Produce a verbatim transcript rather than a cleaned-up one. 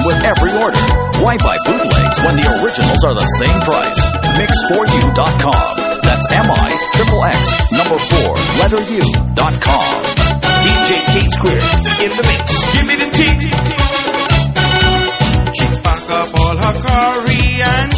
with every order. Why buy bootlegs when the originals are the same price? mix four u dot com. That's M I triple X number four letter U dot com. D J Kate Square in the mix. Give me the tea. She pack up all her Korean